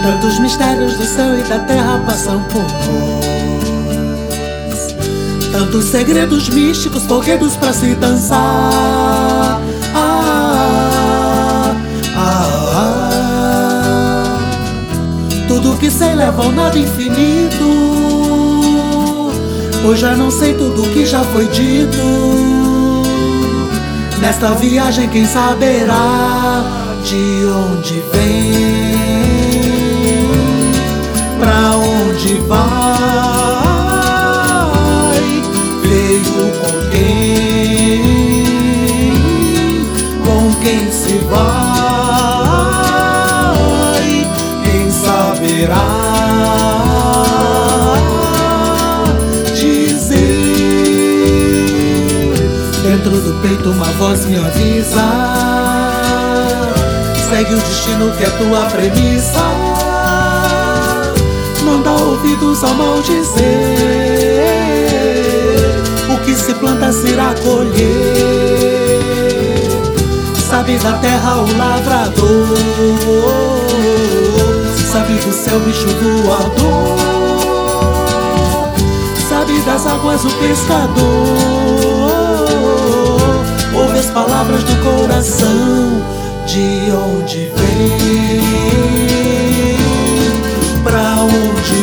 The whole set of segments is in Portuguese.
Tantos mistérios do céu e da terra passam por nós, tantos segredos místicos, folguedos pra se dançar. Tudo que sei leva ao nada infinito, pois já não sei tudo que já foi dito. Nesta viagem quem saberá de onde vem, pra onde vai, veio com quem se vai, quem saberá dizer. Dentro do peito uma voz me avisa, segue o destino que é tua premissa. Não dá ouvidos ao mal dizer, o que se planta se irá colher. Sabe da terra o lavrador, sabe do céu o bicho voador, sabe das águas o pescador. Ouve as palavras do coração, de onde vem, pra onde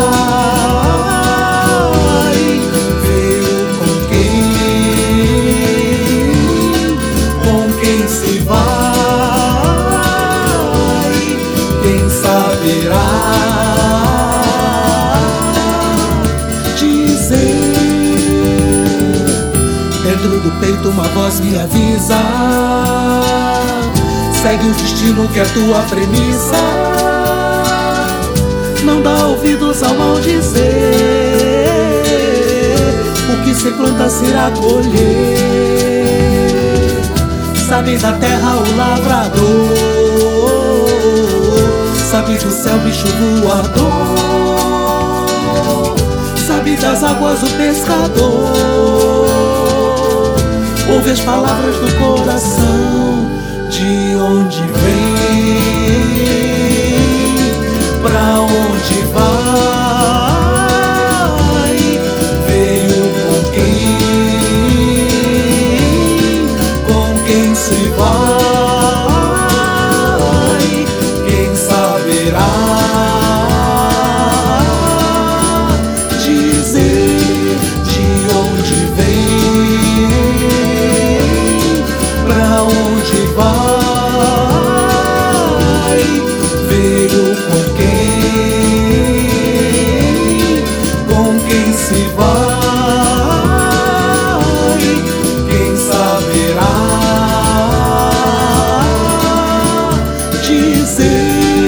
vai, veio com quem se vai, quem saberá dizer. Dentro do peito uma voz me avisa, segue o destino que é tua premissa. Não dá ouvidos ao mal dizer, o que se planta se irá colher. Sabe da terra o lavrador, sabe do céu o bicho voador, sabe das águas o pescador. Ouve as palavras do coração, de onde vem, pra onde vai, veio com quem se vai, quem saberá dizer. De onde vem, pra onde vai, veio com quem se vai, quem saberá dizer.